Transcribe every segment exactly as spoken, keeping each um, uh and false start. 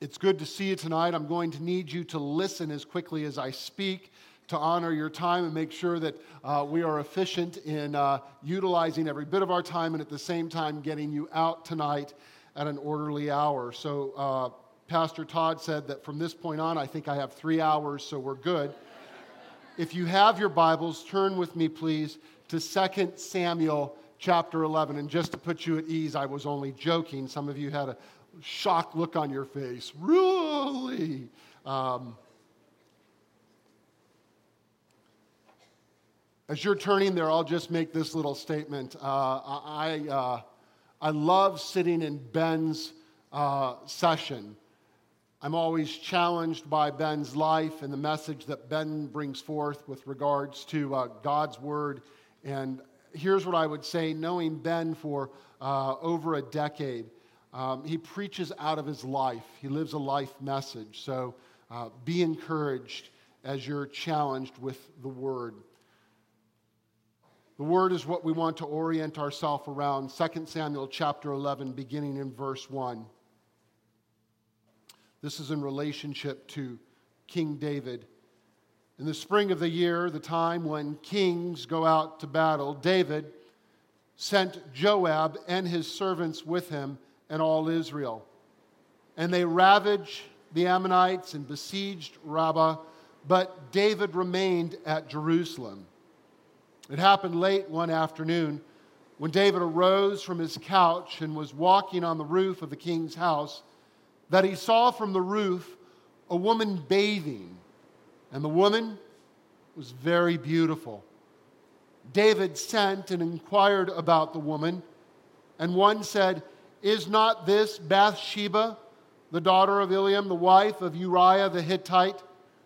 It's good to see you tonight. I'm going to need you to listen as quickly as I speak to honor your time and make sure that uh, we are efficient in uh, utilizing every bit of our time and at the same time getting you out tonight at an orderly hour. So uh, Pastor Todd said that from this point on, I think I have three hours, so we're good. If you have your Bibles, turn with me, please, to Second Samuel chapter eleven. And just to put you at ease, I was only joking. Some of you had a shocked look on your face. Really? Um, as you're turning there, I'll just make this little statement. Uh, I, uh, I love sitting in Ben's uh, session. I'm always challenged by Ben's life and the message that Ben brings forth with regards to uh, God's Word. And here's what I would say, knowing Ben for uh, over a decade, um, he preaches out of his life. He lives a life message. So uh, be encouraged as you're challenged with the Word. The Word is what we want to orient ourselves around. Second Samuel chapter eleven, beginning in verse one. This is in relationship to King David. In the spring of the year, the time when kings go out to battle, David sent Joab and his servants with him and all Israel. And they ravaged the Ammonites and besieged Rabbah, but David remained at Jerusalem. It happened late one afternoon when David arose from his couch and was walking on the roof of the king's house, that he saw from the roof a woman bathing, and the woman was very beautiful. David sent and inquired about the woman, and one said, "Is not this Bathsheba, the daughter of Eliam, the wife of Uriah the Hittite?"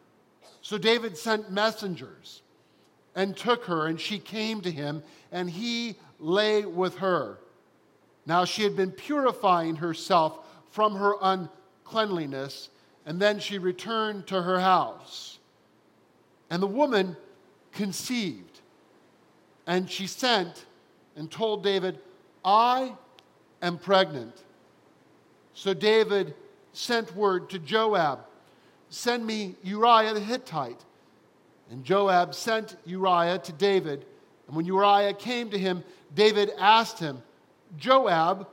So David sent messengers and took her, and she came to him, and he lay with her. Now she had been purifying herself from her uncleanliness, and then she returned to her house. And the woman conceived, and she sent and told David, "I am pregnant." So David sent word to Joab, "Send me Uriah the Hittite." And Joab sent Uriah to David. And when Uriah came to him, David asked him, Joab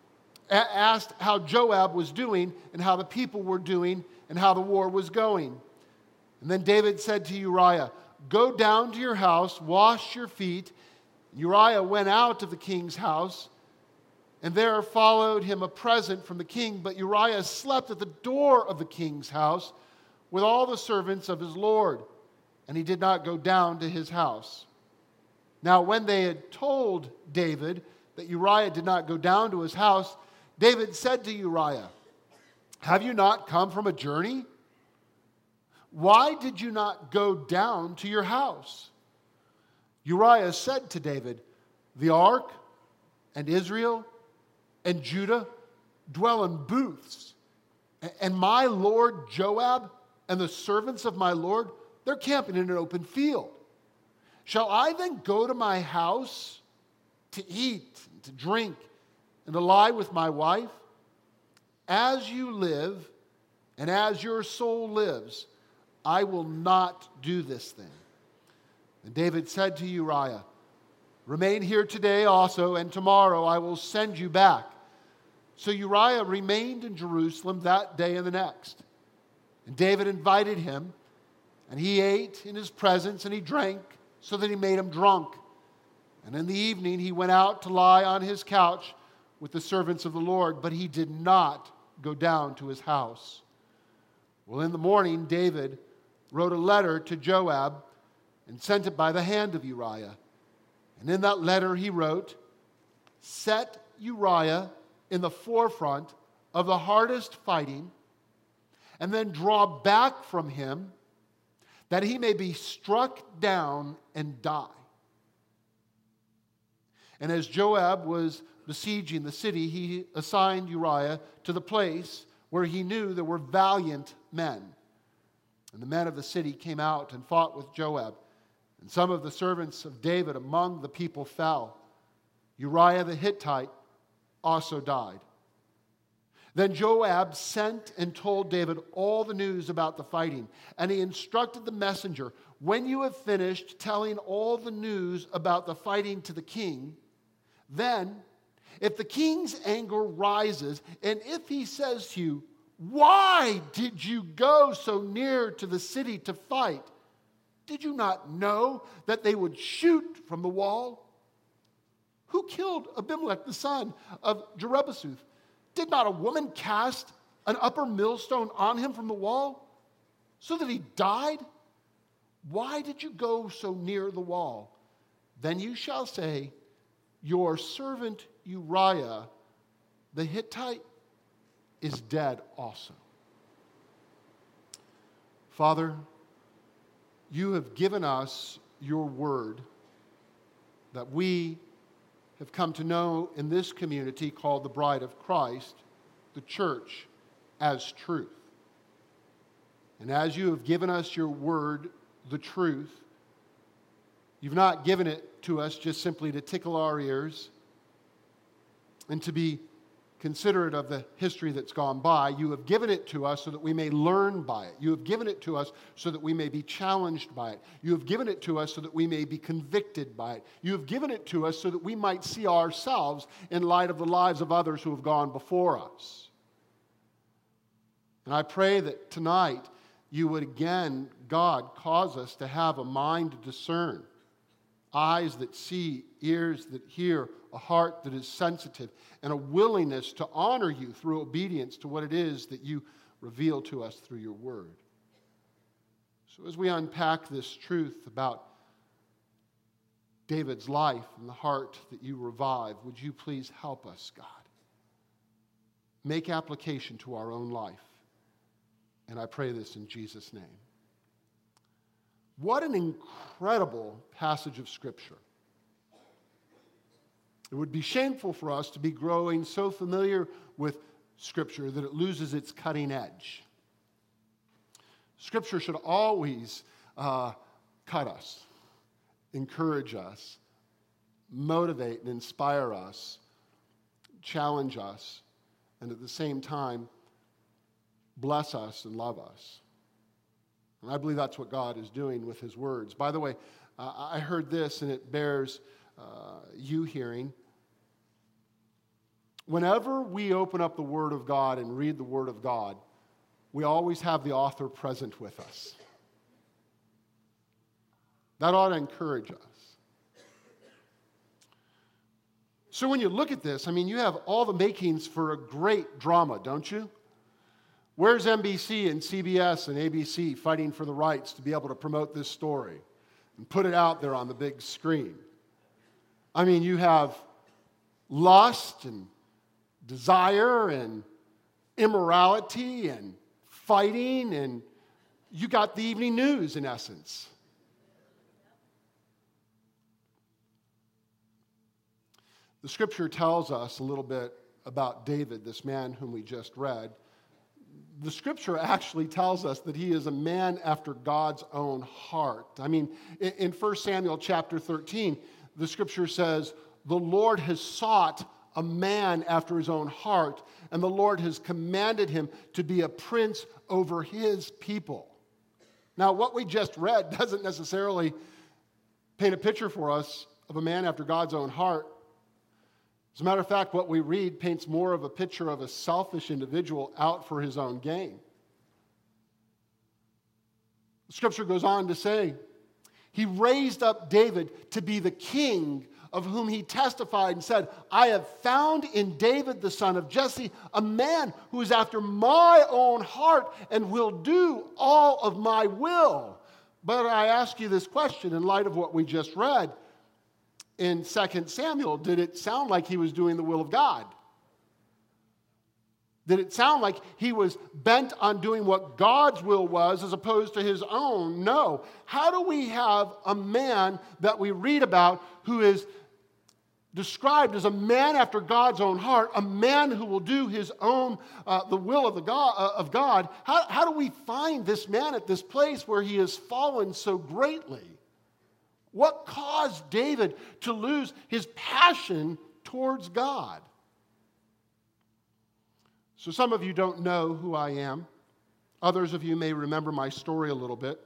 asked how Joab was doing and how the people were doing and how the war was going. And then David said to Uriah, "Go down to your house, wash your feet." Uriah went out of the king's house, and there followed him a present from the king. But Uriah slept at the door of the king's house with all the servants of his lord, and he did not go down to his house. Now when they had told David that Uriah did not go down to his house, David said to Uriah, "Have you not come from a journey? Why did you not go down to your house?" Uriah said to David, "The ark and Israel and Judah dwell in booths, and my lord Joab and the servants of my lord, they're camping in an open field. Shall I then go to my house to eat and to drink and to lie with my wife? As you live and as your soul lives, I will not do this thing." And David said to Uriah, "Remain here today also, and tomorrow I will send you back." So Uriah remained in Jerusalem that day and the next. And David invited him, and he ate in his presence, and he drank, so that he made him drunk. And in the evening he went out to lie on his couch with the servants of the Lord, but he did not go down to his house. Well, in the morning David wrote a letter to Joab and sent it by the hand of Uriah. And in that letter he wrote, "Set Uriah in the forefront of the hardest fighting, and then draw back from him, that he may be struck down and die." And as Joab was besieging the city, he assigned Uriah to the place where he knew there were valiant men. And the men of the city came out and fought with Joab. And some of the servants of David among the people fell. Uriah the Hittite also died. Then Joab sent and told David all the news about the fighting. And he instructed the messenger, when you have finished telling all the news about the fighting to the king, then if the king's anger rises, and if he says to you, why did you go so near to the city to fight? Did you not know that they would shoot from the wall? Who killed Abimelech, the son of Jerubbesheth? Did not a woman cast an upper millstone on him from the wall so that he died? Why did you go so near the wall? Then you shall say, your servant Uriah the Hittite is dead also. Father, you have given us your word that we have come to know in this community called the Bride of Christ, the church, as truth. And as you have given us your word, the truth, you've not given it to us just simply to tickle our ears and to be considerate of the history that's gone by. You have given it to us so that we may learn by it. You have given it to us so that we may be challenged by it. You have given it to us so that we may be convicted by it. You have given it to us so that we might see ourselves in light of the lives of others who have gone before us. And I pray that tonight you would again, God, cause us to have a mind to discern, eyes that see, ears that hear, a heart that is sensitive, and a willingness to honor you through obedience to what it is that you reveal to us through your word. So as we unpack this truth about David's life and the heart that you revive, would you please help us, God? Make application to our own life. And I pray this in Jesus' name. What an incredible passage of Scripture. It would be shameful for us to be growing so familiar with Scripture that it loses its cutting edge. Scripture should always uh, cut us, encourage us, motivate and inspire us, challenge us, and at the same time, bless us and love us. And I believe that's what God is doing with his words. By the way, uh, I heard this, and it bears uh, you hearing. Whenever we open up the Word of God and read the Word of God, we always have the author present with us. That ought to encourage us. So when you look at this, I mean, you have all the makings for a great drama, don't you? Where's N B C and C B S and A B C fighting for the rights to be able to promote this story and put it out there on the big screen? I mean, you have lust and desire and immorality and fighting, and you got the evening news in essence. The scripture tells us a little bit about David, this man whom we just read. The scripture actually tells us that he is a man after God's own heart. I mean, in First Samuel chapter thirteen, the scripture says, the Lord has sought a man after his own heart, and the Lord has commanded him to be a prince over his people. Now, what we just read doesn't necessarily paint a picture for us of a man after God's own heart. As a matter of fact, what we read paints more of a picture of a selfish individual out for his own gain. The scripture goes on to say, he raised up David to be the king of whom he testified and said, I have found in David the son of Jesse a man who is after my own heart and will do all of my will. But I ask you this question in light of what we just read. In Second Samuel, did it sound like he was doing the will of God? Did it sound like he was bent on doing what God's will was as opposed to his own? No. How do we have a man that we read about who is described as a man after God's own heart, a man who will do his own, uh, the will of, the God, uh, of God? How, how do we find this man at this place where he has fallen so greatly? What caused David to lose his passion towards God? So some of you don't know who I am. Others of you may remember my story a little bit.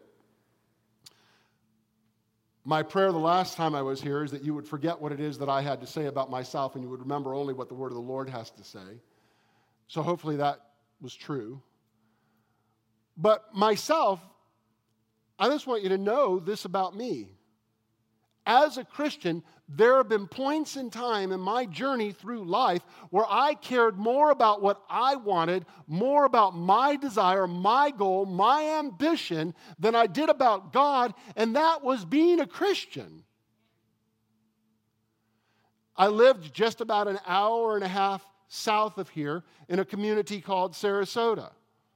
My prayer the last time I was here is that you would forget what it is that I had to say about myself and you would remember only what the word of the Lord has to say. So hopefully that was true. But myself, I just want you to know this about me. As a Christian, there have been points in time in my journey through life where I cared more about what I wanted, more about my desire, my goal, my ambition than I did about God, and that was being a Christian. I lived just about an hour and a half south of here in a community called Sarasota.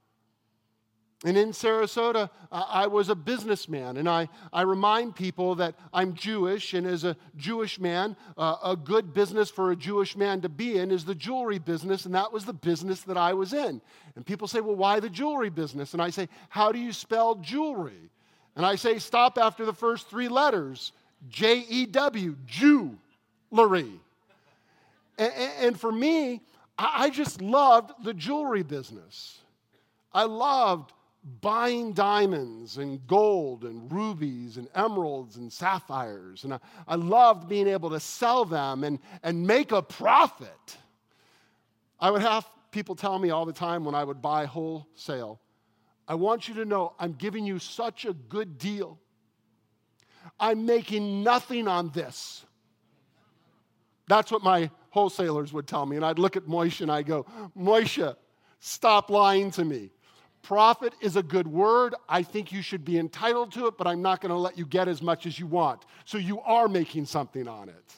And in Sarasota, uh, I was a businessman, and I, I remind people that I'm Jewish, and as a Jewish man, uh, a good business for a Jewish man to be in is the jewelry business, and that was the business that I was in. And people say, well, why the jewelry business? And I say, how do you spell jewelry? And I say, stop after the first three letters, J E W, Jew-lery. And, and for me, I just loved the jewelry business. I loved buying diamonds and gold and rubies and emeralds and sapphires. And I, I loved being able to sell them and, and make a profit. I would have people tell me all the time when I would buy wholesale, I want you to know I'm giving you such a good deal. I'm making nothing on this. That's what my wholesalers would tell me. And I'd look at Moishe and I'd go, Moishe, stop lying to me. Profit is a good word. I think you should be entitled to it, but I'm not going to let you get as much as you want. So you are making something on it.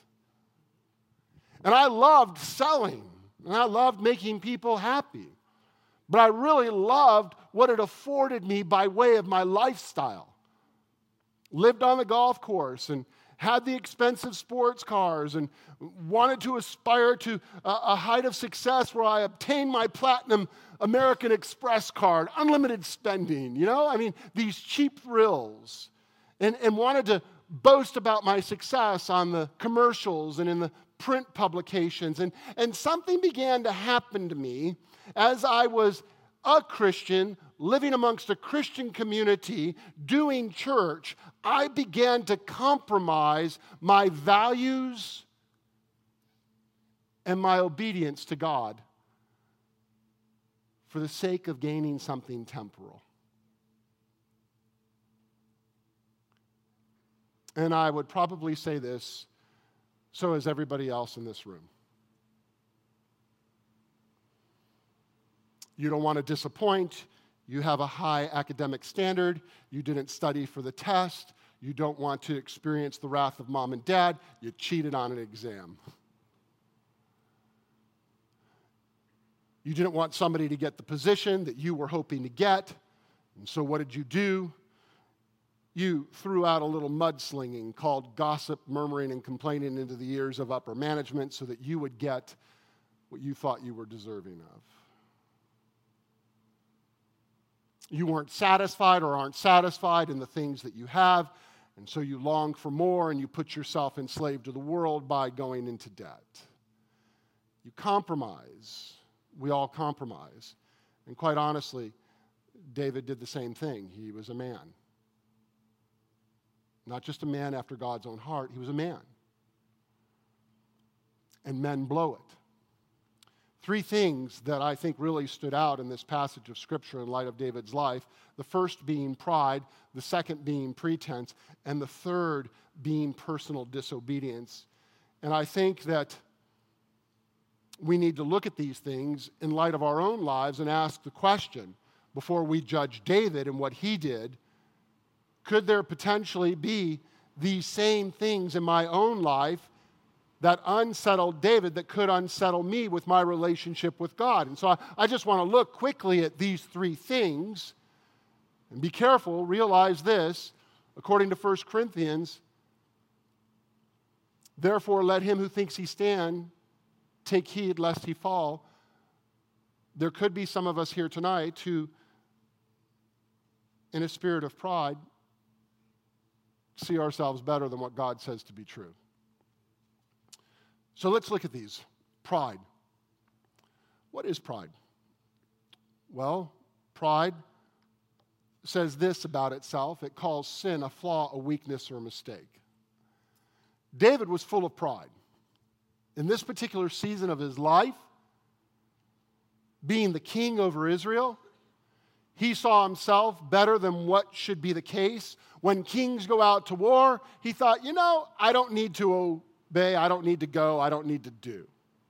And I loved selling, and I loved making people happy. But I really loved what it afforded me by way of my lifestyle. Lived on the golf course and had the expensive sports cars and wanted to aspire to a, a height of success where I obtained my platinum American Express card, unlimited spending, you know? I mean, these cheap thrills. And, and wanted to boast about my success on the commercials and in the print publications. And, and something began to happen to me as I was a Christian, living amongst a Christian community, doing church. I began to compromise my values and my obedience to God for the sake of gaining something temporal. And I would probably say this, so as everybody else in this room. You don't want to disappoint. You have a high academic standard. You didn't study for the test. You don't want to experience the wrath of mom and dad. You cheated on an exam. You didn't want somebody to get the position that you were hoping to get. And so what did you do? You threw out a little mudslinging called gossip, murmuring, and complaining into the ears of upper management so that you would get what you thought you were deserving of. You weren't satisfied or aren't satisfied in the things that you have, and so you long for more and you put yourself enslaved to the world by going into debt. You compromise. We all compromise. And quite honestly, David did the same thing. He was a man. Not just a man after God's own heart, he was a man. And men blow it. Three things that I think really stood out in this passage of Scripture in light of David's life. The first being pride, the second being pretense, and the third being personal disobedience. And I think that we need to look at these things in light of our own lives and ask the question, before we judge David and what he did, could there potentially be these same things in my own life that unsettled David that could unsettle me with my relationship with God? And so I, I just want to look quickly at these three things and be careful, realize this, according to First Corinthians, therefore let him who thinks he stand take heed lest he fall. There could be some of us here tonight who, in a spirit of pride, see ourselves better than what God says to be true. So let's look at these. Pride. What is pride? Well, pride says this about itself. It calls sin a flaw, a weakness, or a mistake. David was full of pride. In this particular season of his life, being the king over Israel, he saw himself better than what should be the case. When kings go out to war, he thought, you know, I don't need to obey, I don't need to go, I don't need to do.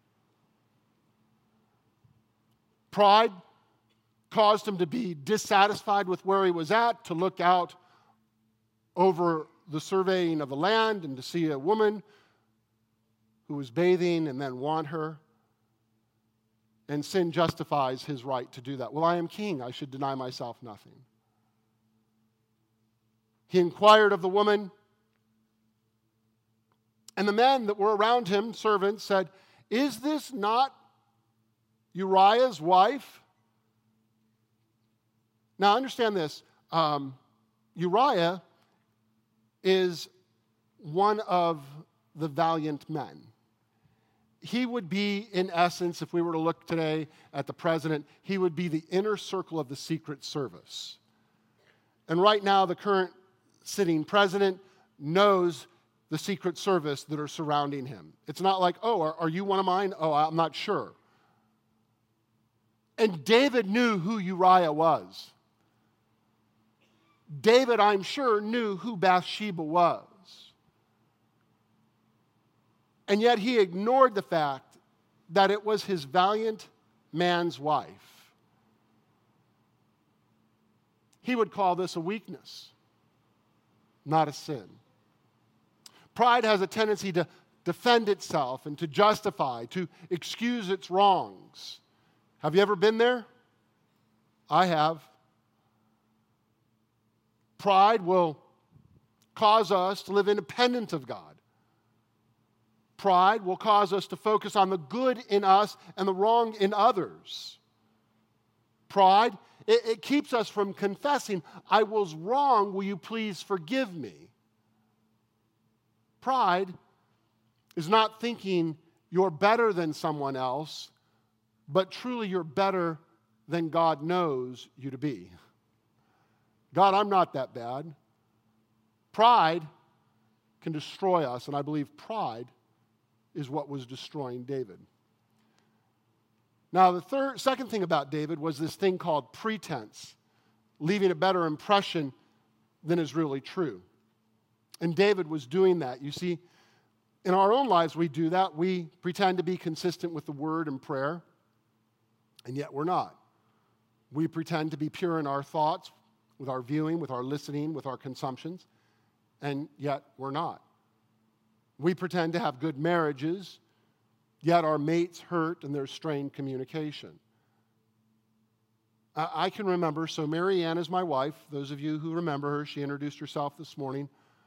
Pride caused him to be dissatisfied with where he was at, to look out over the surveying of the land and to see a woman who was bathing and then want her. And sin justifies his right to do that. Well, I am king. I should deny myself nothing. He inquired of the woman, and the men that were around him, servants, said, "Is this not Uriah's wife?" Now, understand this. Um, Uriah is one of the valiant men. He would be, in essence, if we were to look today at the president, he would be the inner circle of the Secret Service. And right now, the current sitting president knows the Secret Service that are surrounding him. It's not like, oh, are, are you one of mine? Oh, I'm not sure. And David knew who Uriah was. David, I'm sure, knew who Bathsheba was. And yet he ignored the fact that it was his valiant man's wife. He would call this a weakness, not a sin. Pride has a tendency to defend itself and to justify, to excuse its wrongs. Have you ever been there? I have. Pride will cause us to live independent of God. Pride will cause us to focus on the good in us and the wrong in others. Pride, it, it keeps us from confessing, I was wrong, will you please forgive me? Pride is not thinking you're better than someone else, but truly you're better than God knows you to be. God, I'm not that bad. Pride can destroy us, and I believe pride is what was destroying David. Now, the third, second thing about David was this thing called pretense, leaving a better impression than is really true. And David was doing that. You see, in our own lives, we do that. We pretend to be consistent with the word and prayer, and yet we're not. We pretend to be pure in our thoughts, with our viewing, with our listening, with our consumptions, and yet we're not. We pretend to have good marriages, yet our mates hurt and there's strained communication. I can remember, so Mary Ann is my wife. Those of you who remember her, she introduced herself this morning.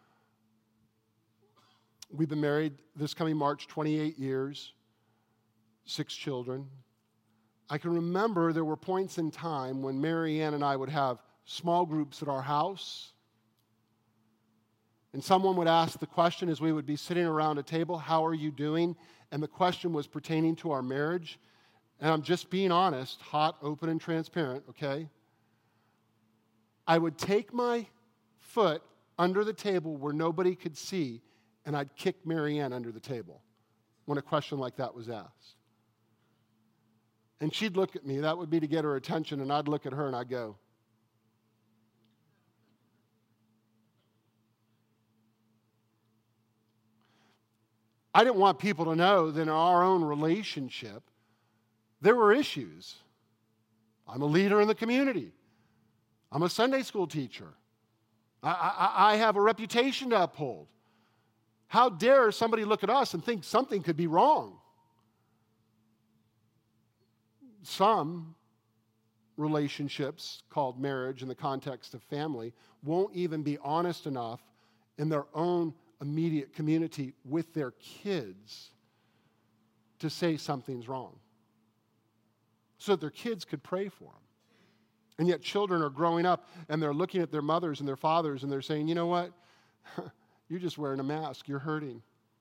We've been married this coming March twenty-eight years, six children. I can remember there were points in time when Mary Ann and I would have small groups at our house. And someone would ask the question as we would be sitting around a table, how are you doing? And the question was pertaining to our marriage. And I'm just being honest, hot, open, and transparent, okay? I would take my foot under the table where nobody could see, and I'd kick Mary Ann under the table when a question like that was asked. And she'd look at me. That would be to get her attention, and I'd look at her and I'd go, I didn't want people to know that in our own relationship, there were issues. I'm a leader in the community. I'm a Sunday school teacher. I, I, I have a reputation to uphold. How dare somebody look at us and think something could be wrong? Some relationships, called marriage in the context of family, won't even be honest enough in their own immediate community with their kids to say something's wrong, so that their kids could pray for them. And yet children are growing up and they're looking at their mothers and their fathers and they're saying, you know what? You're just wearing a mask. You're hurting.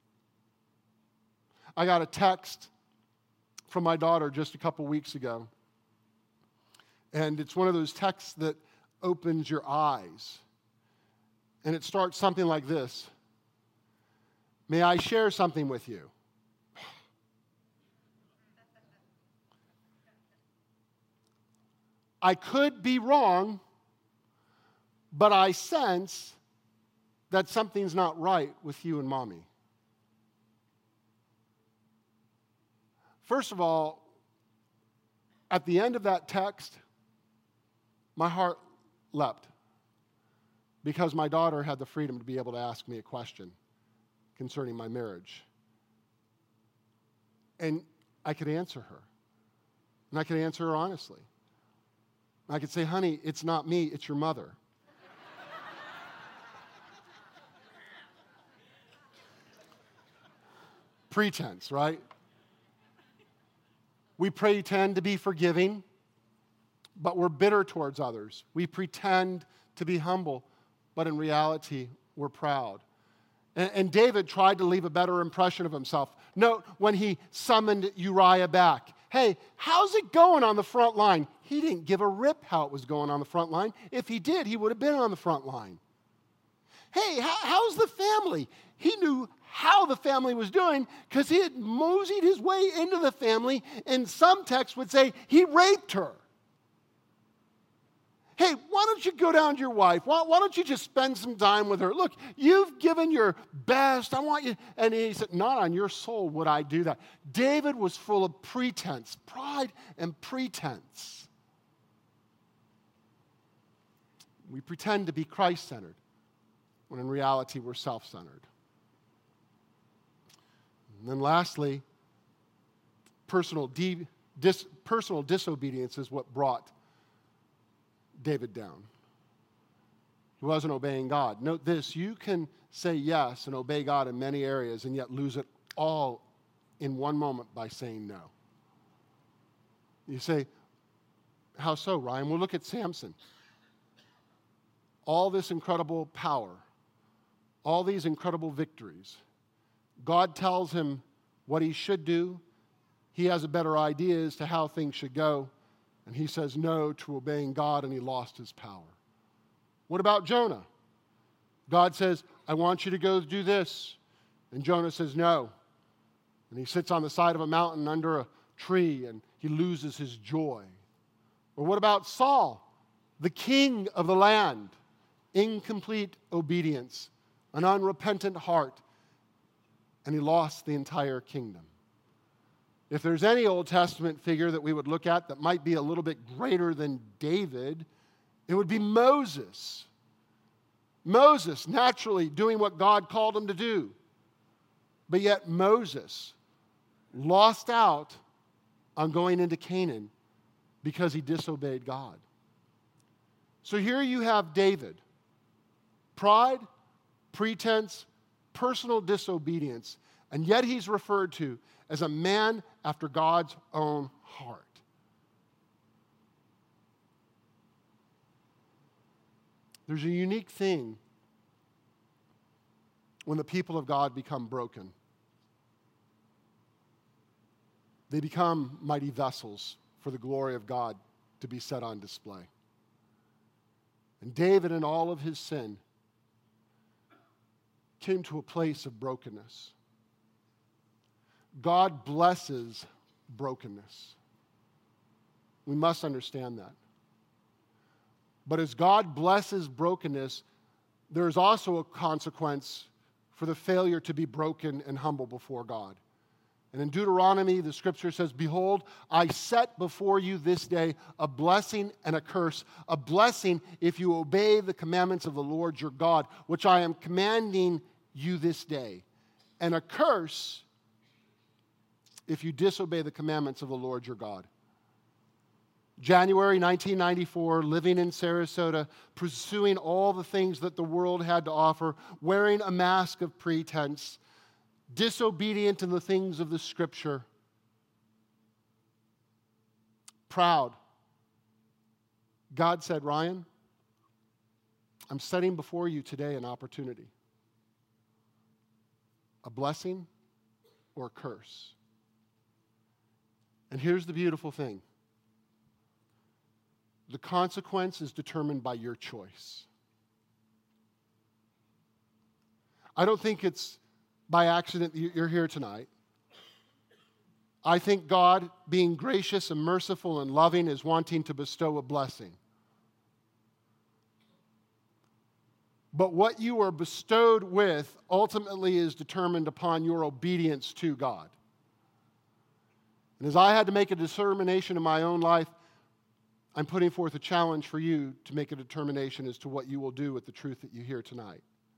I got a text from my daughter just a couple weeks ago. And it's one of those texts that opens your eyes. And it starts something like this. May I share something with you? I could be wrong, but I sense that something's not right with you and mommy. First of all, at the end of that text, my heart leapt because my daughter had the freedom to be able to ask me a question concerning my marriage. And I could answer her. And I could answer her honestly. I could say, honey, it's not me, it's your mother. Pretense, right? We pretend to be forgiving, but we're bitter towards others. We pretend to be humble, but in reality, we're proud. And, and David tried to leave a better impression of himself. Note when he summoned Uriah back. Hey, how's it going on the front line? He didn't give a rip how it was going on the front line. If he did, he would have been on the front line. Hey, how, how's the family? He knew how the family was doing because he had moseyed his way into the family, and some texts would say he raped her. Hey, why don't you go down to your wife? Why, why don't you just spend some time with her? Look, you've given your best. I want you. And he said, not on your soul would I do that. David was full of pretense, pride and pretense. We pretend to be Christ-centered when in reality we're self-centered. And then lastly, personal, de- dis- personal disobedience is what brought David down. He wasn't obeying God. Note this, you can say yes and obey God in many areas and yet lose it all in one moment by saying no. You say, how so, Ryan? Well, look at Samson. All this incredible power, all these incredible victories. God tells him what he should do. He has a better idea as to how things should go. And he says no to obeying God, and he lost his power. What about Jonah? God says, I want you to go do this. And Jonah says no. And he sits on the side of a mountain under a tree, and he loses his joy. Or what about Saul, the king of the land? Incomplete obedience, an unrepentant heart, and he lost the entire kingdom. If there's any Old Testament figure that we would look at that might be a little bit greater than David, it would be Moses. Moses, naturally doing what God called him to do. But yet Moses lost out on going into Canaan because he disobeyed God. So here you have David. Pride, pretense, personal disobedience, and yet he's referred to as a man after God's own heart. There's a unique thing when the people of God become broken. They become mighty vessels for the glory of God to be set on display. And David, in all of his sin, came to a place of brokenness. God blesses brokenness. We must understand that. But as God blesses brokenness, there is also a consequence for the failure to be broken and humble before God. And in Deuteronomy, the scripture says, behold, I set before you this day a blessing and a curse. A blessing if you obey the commandments of the Lord your God, which I am commanding you this day. And a curse if you disobey the commandments of the Lord your God. January nineteen ninety-four, living in Sarasota, pursuing all the things that the world had to offer, wearing a mask of pretense, disobedient in the things of the Scripture, proud. God said, Ryan, I'm setting before you today an opportunity, a blessing or a curse. And here's the beautiful thing. the consequence is determined by your choice. I don't think it's by accident that you're here tonight. I think God, being gracious and merciful and loving, is wanting to bestow a blessing. But what you are bestowed with ultimately is determined upon your obedience to God. And as I had to make a determination in my own life, I'm putting forth a challenge for you to make a determination as to what you will do with the truth that you hear tonight.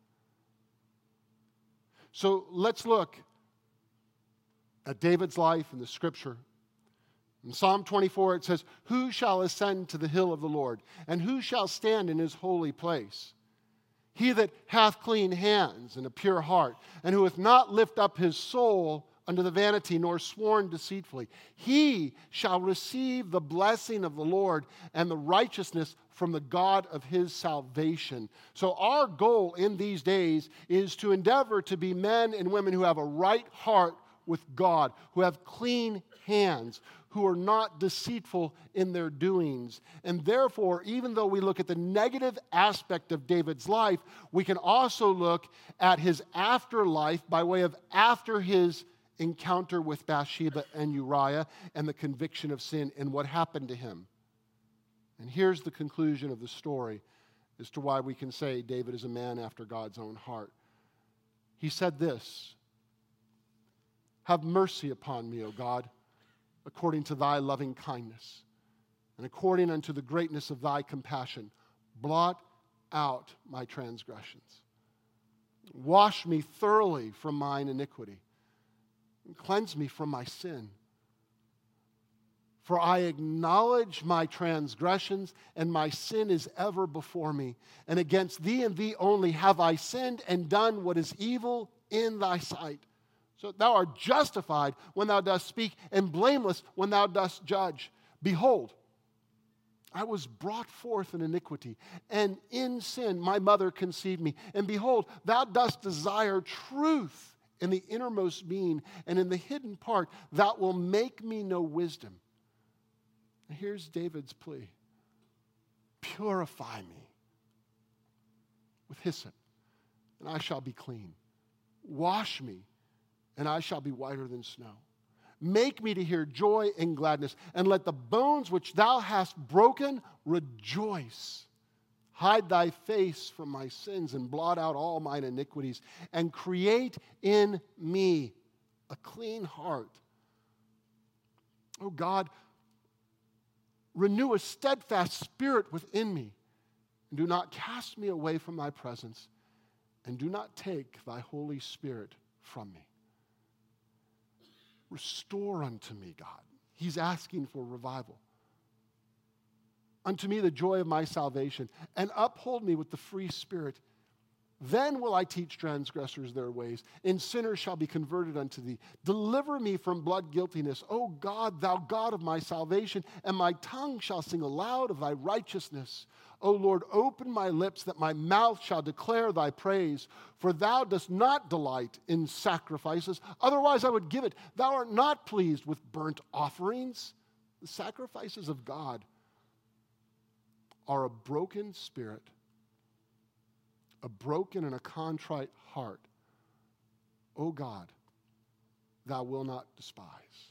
So let's look at David's life in the Scripture. In Psalm twenty-four, it says, "Who shall ascend to the hill of the Lord? And who shall stand in his holy place? He that hath clean hands and a pure heart, and who hath not lifted up his soul unto the vanity, nor sworn deceitfully. He shall receive the blessing of the Lord and the righteousness from the God of his salvation." So our goal in these days is to endeavor to be men and women who have a right heart with God, who have clean hands, who are not deceitful in their doings. And therefore, even though we look at the negative aspect of David's life, we can also look at his afterlife by way of after his encounter with Bathsheba and Uriah and the conviction of sin and what happened to him. And here's the conclusion of the story as to why we can say David is a man after God's own heart. He said this, "Have mercy upon me, O God, according to thy loving kindness, and according unto the greatness of thy compassion. Blot out my transgressions. Wash me thoroughly from mine iniquity, and cleanse me from my sin. For I acknowledge my transgressions, and my sin is ever before me. And against thee and thee only have I sinned and done what is evil in thy sight. So thou art justified when thou dost speak, and blameless when thou dost judge. Behold, I was brought forth in iniquity, and in sin my mother conceived me. And behold, thou dost desire truth in the innermost being, and in the hidden part thou wilt make me know wisdom." And here's David's plea. "Purify me with hyssop, and I shall be clean. Wash me, and I shall be whiter than snow. Make me to hear joy and gladness, and let the bones which thou hast broken rejoice. Hide thy face from my sins, and blot out all mine iniquities, and create in me a clean heart. O God, renew a steadfast spirit within me, and do not cast me away from thy presence, and do not take thy Holy Spirit from me." Restore unto me, God. He's asking for revival. "Unto me the joy of my salvation, and uphold me with the free spirit. Then will I teach transgressors their ways, and sinners shall be converted unto thee. Deliver me from blood guiltiness, O God, thou God of my salvation, and my tongue shall sing aloud of thy righteousness. O Lord, open my lips, that my mouth shall declare thy praise. For thou dost not delight in sacrifices, otherwise I would give it. Thou art not pleased with burnt offerings." The sacrifices of God are a broken spirit, a broken and a contrite heart. O God, thou wilt not despise.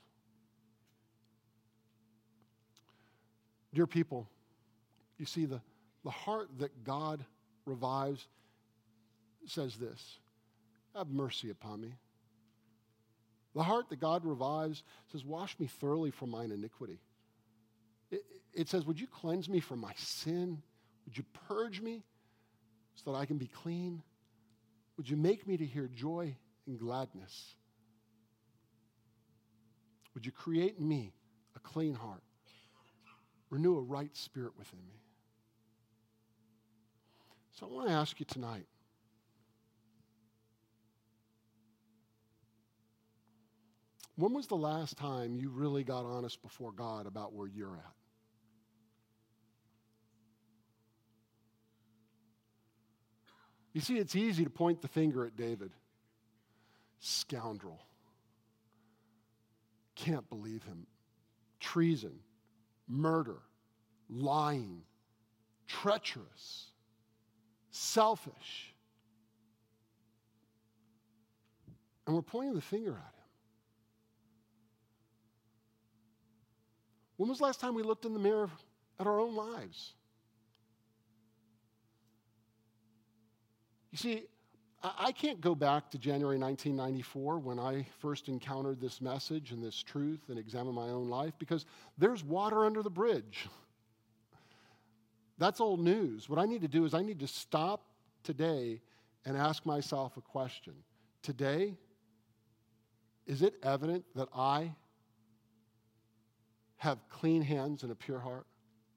Dear people, you see, the, the heart that God revives says this, "Have mercy upon me." The heart that God revives says, "Wash me thoroughly from mine iniquity." It, it says, "Would you cleanse me from my sin? Would you purge me so that I can be clean? Would you make me to hear joy and gladness? Would you create in me a clean heart? Renew a right spirit within me." So I want to ask you tonight, when was the last time you really got honest before God about where you're at? You see, it's easy to point the finger at David. Scoundrel. Can't believe him. Treason. Murder. lying, treacherous, selfish. And we're pointing the finger at him. When was the last time we looked in the mirror at our own lives? You see, I can't go back to January nineteen ninety-four when I first encountered this message and this truth and examine my own life because there's water under the bridge. That's old news. What I need to do is I need to stop today and ask myself a question. Today, is it evident that I have clean hands and a pure heart?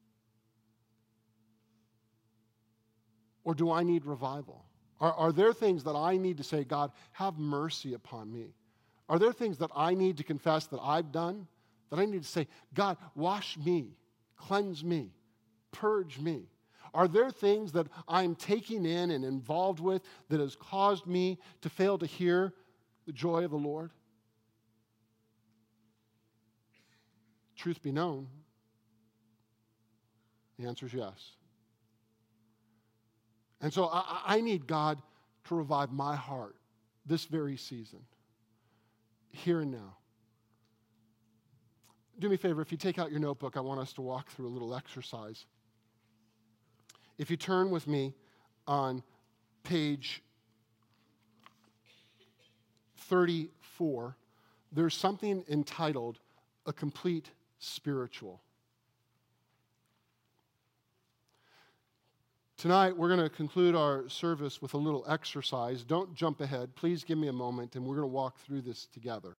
Or do I need revival? Are, are there things that I need to say, God, have mercy upon me? Are there things that I need to confess that I've done? That I need to say, God, wash me, cleanse me, purge me? Are there things that I'm taking in and involved with that has caused me to fail to hear the joy of the Lord? Truth be known, the answer is yes. And so I, I need God to revive my heart this very season, here and now. Do me a favor, if you take out your notebook, I want us to walk through a little exercise. If you turn with me on page thirty-four, there's something entitled A Complete Spiritual. Tonight, we're going to conclude our service with a little exercise. Don't jump ahead. Please give me a moment, and we're going to walk through this together.